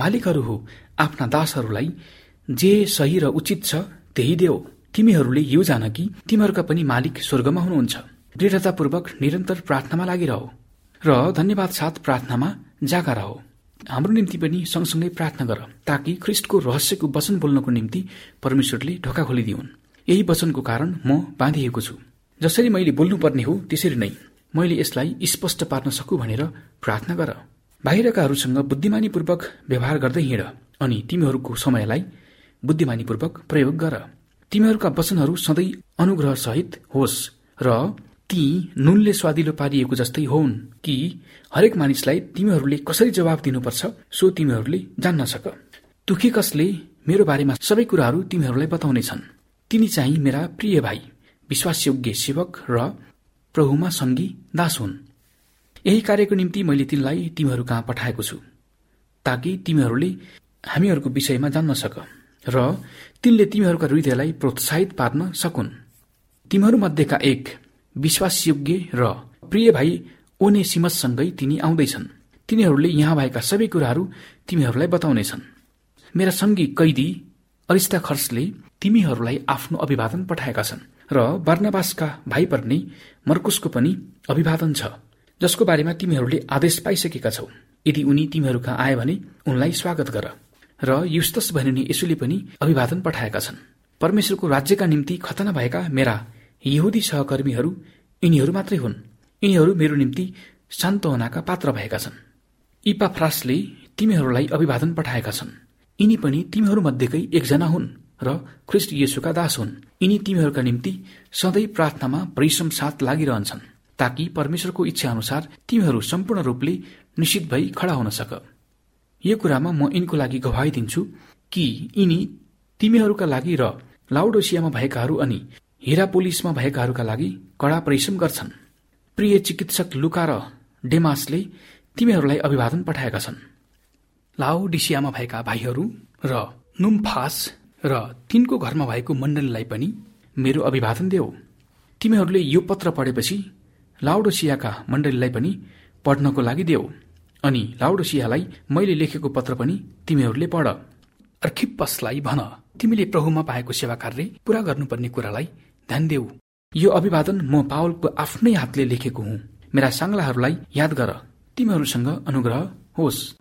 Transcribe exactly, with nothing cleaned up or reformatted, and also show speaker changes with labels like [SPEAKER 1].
[SPEAKER 1] मालिकहरू हो, आफ्ना दासहरूलाई जे सही र उचित छ त्यही देऊ। तिमीहरूले यो जान कि तिमीहरूका पनि मालिक स्वर्गमा हुनुहुन्छ। दृढतापूर्वक निरन्तर प्रार्थनामा लागिरह र धन्यवाद साथ प्रार्थनामा जागा रह। हाम्रो निम्ति पनि सँगसँगै प्रार्थना गर, ताकि ख्रिस्टको रहस्यको वचन बोल्नको निम्ति परमेश्वरले ढोका खोलिदिउन्। यही वचनको कारण म बाँधिएको छु। जसरी मैले बोल्नुपर्ने हो त्यसरी नै मैले यसलाई स्पष्ट पार्न सकु भनेर प्रार्थना गर। बाहिरकाहरूसँग बुद्धिमानीपूर्वक व्यवहार गर्दै हिँड अनि तिमीहरूको समयलाई बुद्धिमानीपूर्वक प्रयोग गर। तिमीहरूका वचनहरू सधैँ अनुग्रह सहित होस् र ती नुनले स्वादिलो पारिएको जस्तै होउन् कि हरेक मानिसलाई तिमीहरूले कसरी जवाब दिनुपर्छ सो तिमीहरूले जान्न सक। तुखिकसले मेरो बारेमा सबै कुराहरू तिमीहरूलाई बताउनेछन्। तिनी चाहिँ मेरा प्रिय भाइ, विश्वासयोग्य सेवक र प्रभुमा सङ्गी दास हुन्। यही कार्यको निम्ति मैले तिनलाई तिमीहरू कहाँ पठाएको छु, ताकि तिमीहरूले हामीहरूको विषयमा जान्न सक र तिनले तिमीहरूका हृदयलाई प्रोत्साहित पार्न सकुन्। तिमीहरूमध्येका एक विश्वासयोग्य र प्रिय भाइ ओनेसिमससँगै तिनी आउँदैछन्। तिनीहरूले यहाँ भएका सबै कुराहरू तिमीहरूलाई बताउनेछन्। मेरा सङ्गी कैदी अरिस्ताखर्सले तिमीहरूलाई आफ्नो अभिवादन पठाएका छन् र बर्नबासका भाइ पर्ने मर्कुसको पनि अभिवादन छ, जसको बारेमा तिमीहरूले आदेश पाइसकेका छौ। यदि उनी तिमीहरूका आए भने उनलाई स्वागत गर। र युस्तस भनिने यसुले पनि अभिवादन पठाएका छन्। परमेश्वरको राज्यका निम्ति खतना भएका मेरा यहुदी सहकर्मीहरू यिनीहरू मात्रै हुन्। यिनीहरू मेरो निम्ति सान्त्वनाका पात्र भएका छन्। इपाफ्रासले तिमीहरूलाई अभिवादन पठाएका छन्। यिनी पनि तिमीहरूमध्येकै एकजना हुन् र ख्रिस्ट येशूका दास हुन्। यिनी तिमीहरूका निम्ति सधैँ प्रार्थनामा परिश्रम साथ लागिरहन्छन्, ताकि परमेश्वरको इच्छा अनुसार तिमीहरू सम्पूर्ण रूपले निश्चित भई खडा हुन सक। यो कुरामा म यिनको लागि गवाही दिन्छु कि यिनी तिमीहरूका लागि र लाउडोसियामा भएकाहरू अनि हिरापोलिसमा भएकाहरूका लागि कडा परिश्रम गर्छन्। प्रिय चिकित्सक लुका र डेमासले तिमीहरूलाई अभिवादन पठाएका छन्। लाउडिसियामा भएका भाइहरू र नुम्फास र तिनको घरमा भएको मण्डलीलाई पनि मेरो अभिवादन देऊ। तिमीहरूले यो पत्र पढेपछि लाउडोसियाका मण्डलीलाई पनि पढ्नको लागि देऊ अनि लाउडोसियालाई मैले लेखेको पत्र पनि तिमीहरूले पढ। अर्खिप्पसलाई भन, तिमीले प्रभुमा पाएको सेवा कार्य पूरा गर्नुपर्ने कुरालाई ध्यान देऊ। यो अभिवादन म पावलको आफ्नै हातले लेखेको हुँ। मेरा साङ्लाहरूलाई याद गर। तिमीहरूसँग अनुग्रह होस्।